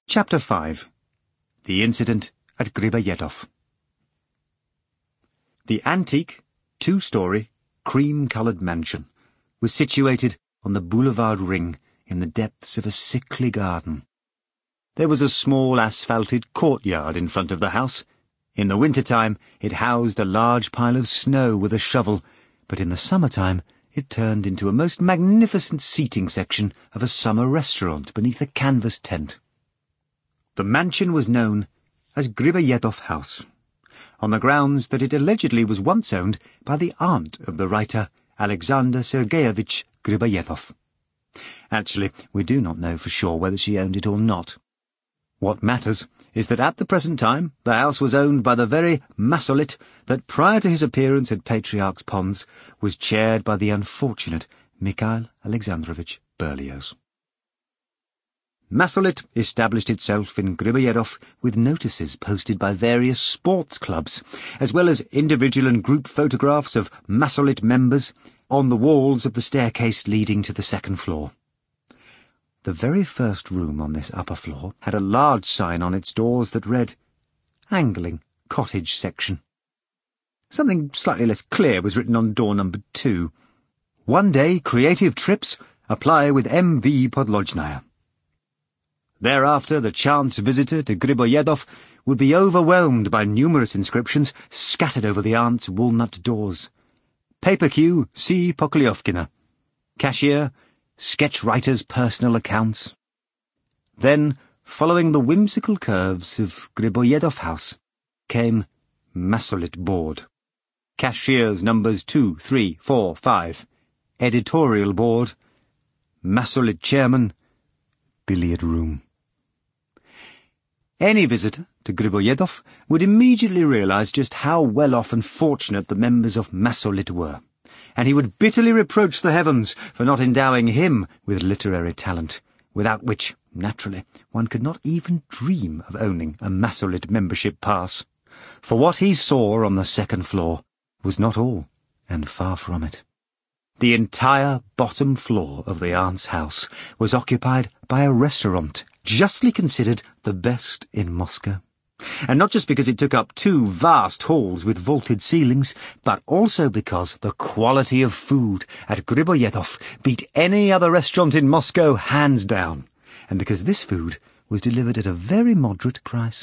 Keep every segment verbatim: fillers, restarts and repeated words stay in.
Chapter five. The Incident at Griboyedov. The antique, two-storey, cream-coloured mansion was situated on the boulevard ring in the depths of a sickly garden. There was a small asphalted courtyard in front of the house. In the winter-time it housed a large pile of snow with a shovel, but in the summer-time it turned into a most magnificent seating section of a summer restaurant beneath a canvas tent. The mansion was known as Griboyedov House, on the grounds that it allegedly was once owned by the aunt of the writer Alexander Sergeyevich Griboyedov. Actually, we do not know for sure whether she owned it or not. What matters is that at the present time the house was owned by the very Masolit that prior to his appearance at Patriarch's Ponds was chaired by the unfortunate Mikhail Alexandrovich Berlioz. Masolit established itself in Griboyedov with notices posted by various sports clubs, as well as individual and group photographs of Masolit members on the walls of the staircase leading to the second floor. The very first room on this upper floor had a large sign on its doors that read, Angling Cottage Section. Something slightly less clear was written on door number two. One day creative trips, apply with M V Podlochnaya. Thereafter, the chance visitor to Griboyedov would be overwhelmed by numerous inscriptions scattered over the aunt's walnut doors. Paper queue, C. Poklyovkina. Cashier, sketch writer's personal accounts. Then, following the whimsical curves of Griboyedov House, came Masolit Board. Cashier's numbers two, three, four, five. Editorial Board. Masolit Chairman. Billiard Room. Any visitor to Griboyedov would immediately realize just how well-off and fortunate the members of Masolit were, and he would bitterly reproach the heavens for not endowing him with literary talent, without which, naturally, one could not even dream of owning a Masolit membership pass. For what he saw on the second floor was not all, and far from it. The entire bottom floor of the aunt's house was occupied by a restaurant justly considered the best in Moscow. And not just because it took up two vast halls with vaulted ceilings, but also because the quality of food at Griboyedov beat any other restaurant in Moscow hands down, and because this food was delivered at a very moderate price.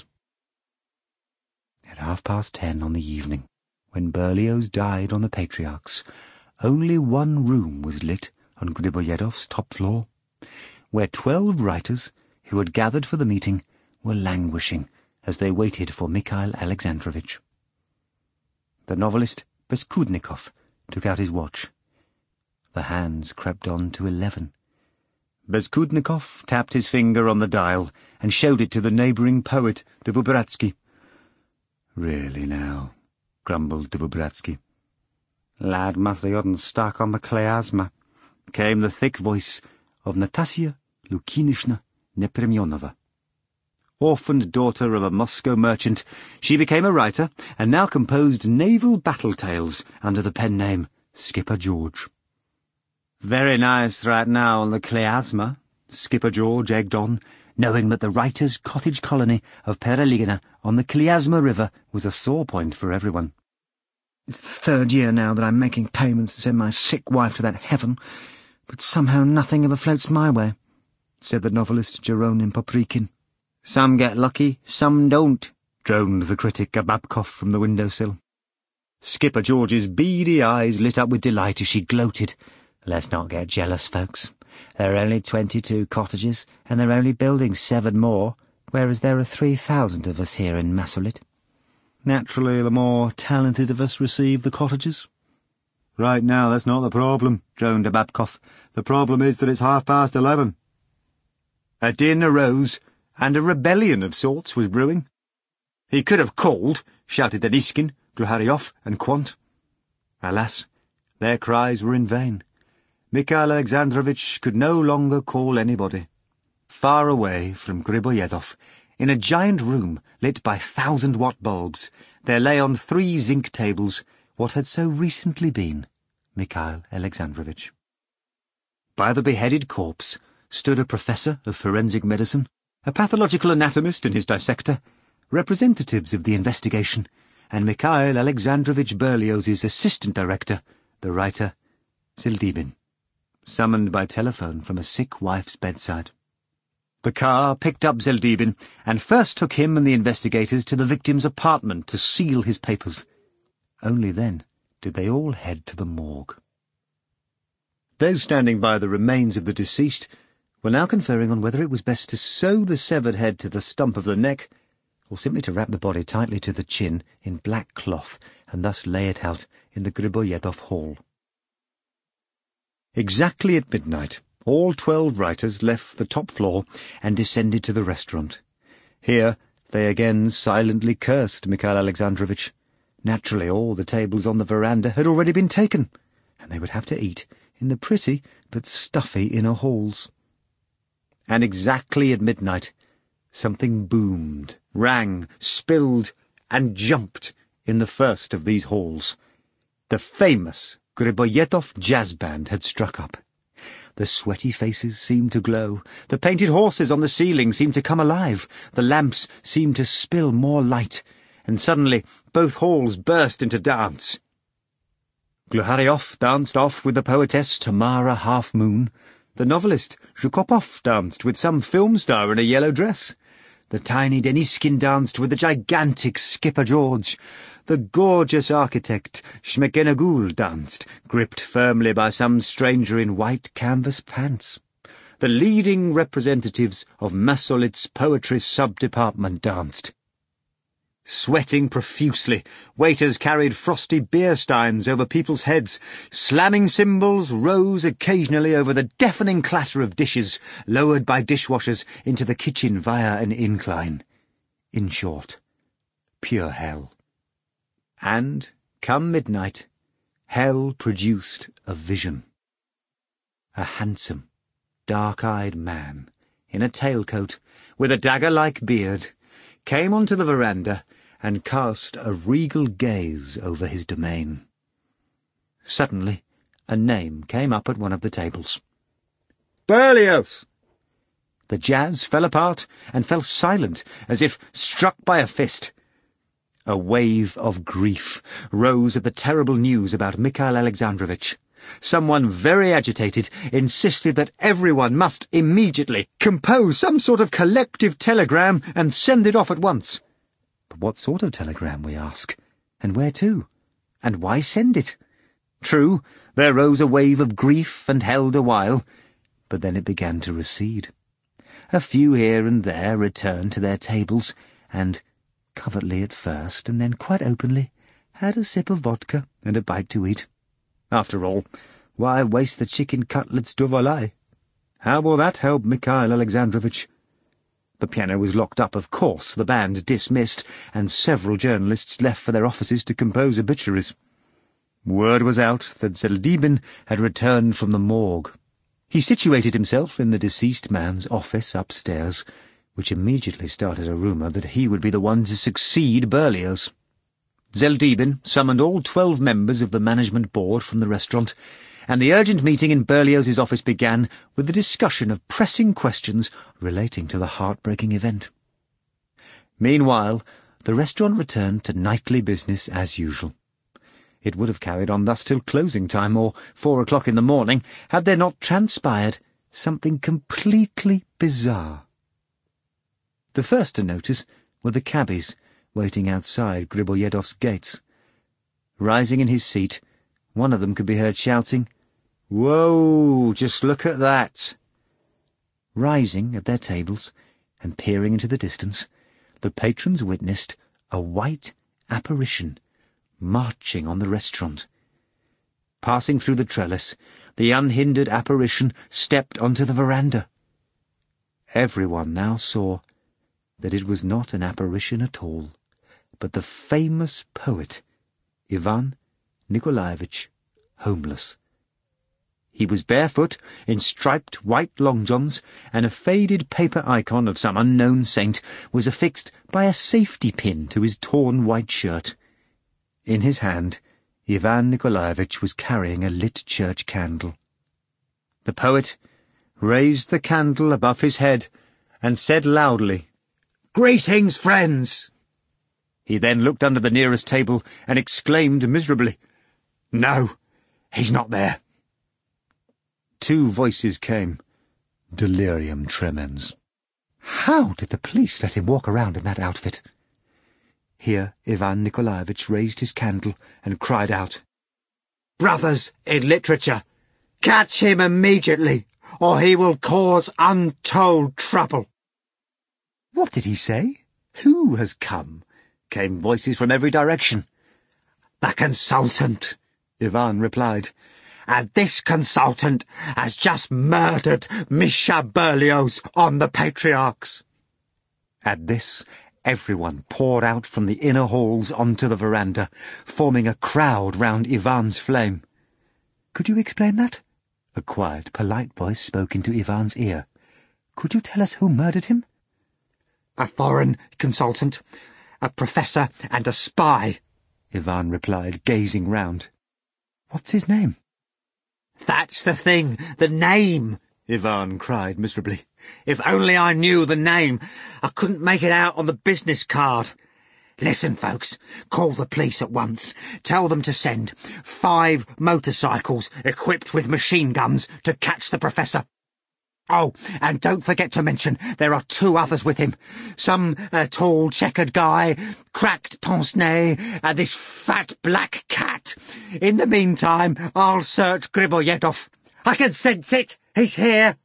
At half past ten on the evening, when Berlioz died on the Patriarchs, only one room was lit on Griboyedov's top floor, where twelve writers who had gathered for the meeting were languishing as they waited for Mikhail Alexandrovich. The novelist Beskudnikov took out his watch. The hands crept on to eleven. Beskudnikov tapped his finger on the dial and showed it to the neighbouring poet, Dvobratsky. "Really now," grumbled Dvobratsky. "Lad must have gotten stuck on the Kliazma," came the thick voice of Natasya Lukinishna Nepremyonova. Orphaned daughter of a Moscow merchant, she became a writer and now composed naval battle tales under the pen name Skipper George. "Very nice right now on the Kliazma," Skipper George egged on, knowing that the writer's cottage colony of Pereligina on the Kliazma River was a sore point for everyone. "It's the third year now that I'm making payments to send my sick wife to that heaven, but somehow nothing ever floats my way," said the novelist Jeronim Poprikin. "Some get lucky, some don't," droned the critic Ababkov from the windowsill. Skipper George's beady eyes lit up with delight as she gloated. "Let's not get jealous, folks. There are only twenty-two cottages, and they're only building seven more, whereas there are three thousand of us here in Masolit. Naturally, the more talented of us receive the cottages." "Right now, that's not the problem," droned Ababkov. "The problem is that it's half past eleven." A din arose, and a rebellion of sorts was brewing. "He could have called," shouted Deniskin, Gluharyov, and Quant. Alas, their cries were in vain. Mikhail Alexandrovich could no longer call anybody. Far away from Griboyedov, in a giant room lit by thousand-watt bulbs, there lay on three zinc tables what had so recently been Mikhail Alexandrovich. By the beheaded corpse stood a professor of forensic medicine, a pathological anatomist and his dissector, representatives of the investigation, and Mikhail Alexandrovich Berlioz's assistant director, the writer, Zeldibin, summoned by telephone from a sick wife's bedside. The car picked up Zeldibin and first took him and the investigators to the victim's apartment to seal his papers. Only then did they all head to the morgue. Those standing by the remains of the deceased were now conferring on whether it was best to sew the severed head to the stump of the neck, or simply to wrap the body tightly to the chin in black cloth and thus lay it out in the Griboyedov hall. Exactly at midnight, all twelve writers left the top floor and descended to the restaurant. Here they again silently cursed Mikhail Alexandrovich. Naturally, all the tables on the veranda had already been taken, and they would have to eat in the pretty but stuffy inner halls. And exactly at midnight, something boomed, rang, spilled, and jumped in the first of these halls. The famous Griboyedov jazz band had struck up. The sweaty faces seemed to glow, the painted horses on the ceiling seemed to come alive, the lamps seemed to spill more light, and suddenly both halls burst into dance. Gluharyov danced off with the poetess Tamara Half-Moon. The novelist Zhukopov danced with some film star in a yellow dress. The tiny Deniskin danced with the gigantic Skipper George. The gorgeous architect Shmekenagul danced, gripped firmly by some stranger in white canvas pants. The leading representatives of Masolit's poetry sub-department danced. Sweating profusely, waiters carried frosty beer steins over people's heads. Slamming cymbals rose occasionally over the deafening clatter of dishes lowered by dishwashers into the kitchen via an incline. In short, pure hell. And, come midnight, hell produced a vision. A handsome, dark-eyed man, in a tailcoat, with a dagger-like beard, came onto the veranda and cast a regal gaze over his domain. Suddenly, a name came up at one of the tables. Berlioz! The jazz fell apart and fell silent, as if struck by a fist. A wave of grief rose at the terrible news about Mikhail Alexandrovich. Someone very agitated insisted that everyone must immediately compose some sort of collective telegram and send it off at once. But what sort of telegram, we ask? And where to? And why send it? True, there rose a wave of grief and held a while, but then it began to recede. A few here and there returned to their tables, and, covertly at first, and then quite openly, had a sip of vodka and a bite to eat. After all, why waste the chicken cutlets de volaille? How will that help Mikhail Alexandrovich? The piano was locked up, of course, the band dismissed, and several journalists left for their offices to compose obituaries. Word was out that Zeldibin had returned from the morgue. He situated himself in the deceased man's office upstairs, which immediately started a rumour that he would be the one to succeed Berlioz. Zeldibin summoned all twelve members of the management board from the restaurant, and the urgent meeting in Berlioz's office began with the discussion of pressing questions relating to the heartbreaking event. Meanwhile, the restaurant returned to nightly business as usual. It would have carried on thus till closing time, or four o'clock in the morning, had there not transpired something completely bizarre. The first to notice were the cabbies waiting outside Griboyedov's gates. Rising in his seat, one of them could be heard shouting, "Whoa, just look at that!" Rising at their tables and peering into the distance, the patrons witnessed a white apparition marching on the restaurant. Passing through the trellis, the unhindered apparition stepped onto the veranda. Everyone now saw that it was not an apparition at all, but the famous poet, Ivan Nikolaevich Homeless. He was barefoot, in striped white long johns, and a faded paper icon of some unknown saint was affixed by a safety pin to his torn white shirt. In his hand, Ivan Nikolaevich was carrying a lit church candle. The poet raised the candle above his head and said loudly, "Greetings, friends!" He then looked under the nearest table and exclaimed miserably, "No, he's not there." Two voices came. Delirium tremens. How did the police let him walk around in that outfit? Here Ivan Nikolaevich raised his candle and cried out, "Brothers in literature, catch him immediately, or he will cause untold trouble." "What did he say? Who has come?" came voices from every direction. "The consultant," Ivan replied. "And this consultant has just murdered Misha Berlioz on the Patriarchs." At this, everyone poured out from the inner halls onto the veranda, forming a crowd round Ivan's flame. "Could you explain that?" A quiet, polite voice spoke into Ivan's ear. "Could you tell us who murdered him?" "A foreign consultant, a professor and a spy," Ivan replied, gazing round. "What's his name?" "That's the thing, the name," Ivan cried miserably. "If only I knew the name. I couldn't make it out on the business card. Listen, folks, call the police at once. Tell them to send five motorcycles equipped with machine guns to catch the professor. Oh, and don't forget to mention there are two others with him. Some uh, tall, checkered guy, cracked pince-nez, and this fat black cat. In the meantime, I'll search Griboyedov. I can sense it. He's here."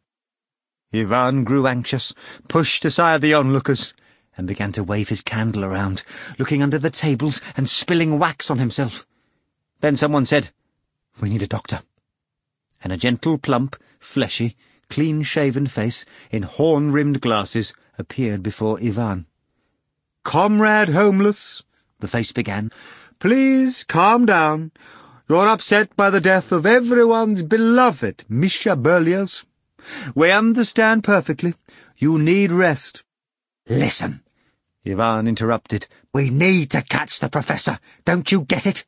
Ivan grew anxious, pushed aside the onlookers, and began to wave his candle around, looking under the tables and spilling wax on himself. Then someone said, "We need a doctor." And a gentle, plump, fleshy, clean-shaven face in horn-rimmed glasses appeared before Ivan. "Comrade Homeless," the face began, "please calm down. You're upset by the death of everyone's beloved Misha Berlioz. We understand perfectly. You need rest." "Listen," Ivan interrupted. "We need to catch the professor. Don't you get it?"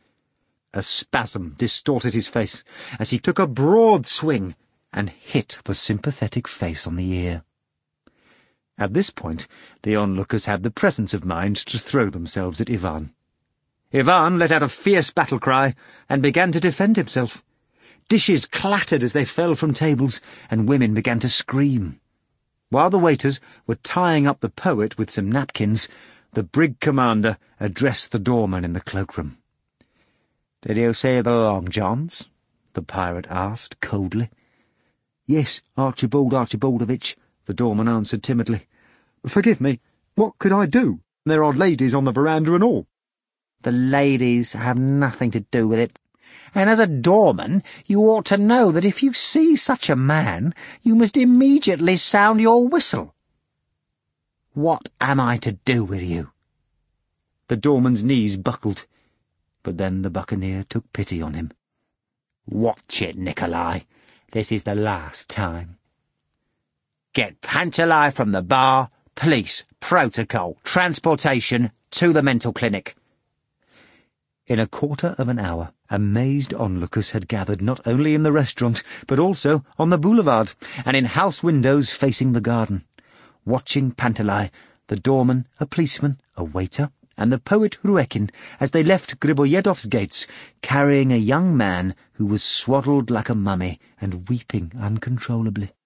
A spasm distorted his face as he took a broad swing and hit the sympathetic face on the ear. At this point, the onlookers had the presence of mind to throw themselves at Ivan. Ivan let out a fierce battle cry and began to defend himself. Dishes clattered as they fell from tables, and women began to scream. While the waiters were tying up the poet with some napkins, the brig commander addressed the doorman in the cloakroom. "Did you see the Long Johns?" the pirate asked coldly. "Yes, Archibald Archibaldovich," the doorman answered timidly. "Forgive me, what could I do? There are ladies on the veranda and all." "The ladies have nothing to do with it. And as a doorman, you ought to know that if you see such a man, you must immediately sound your whistle." "What am I to do with you?" The doorman's knees buckled, but then the buccaneer took pity on him. "Watch it, Nikolai. This is the last time. Get Panteley from the bar, police, protocol, transportation to the mental clinic." In a quarter of an hour, amazed onlookers had gathered not only in the restaurant, but also on the boulevard, and in house windows facing the garden, watching Panteley, the doorman, a policeman, a waiter, and the poet Ruekin as they left Griboyedov's gates, carrying a young man who was swaddled like a mummy and weeping uncontrollably.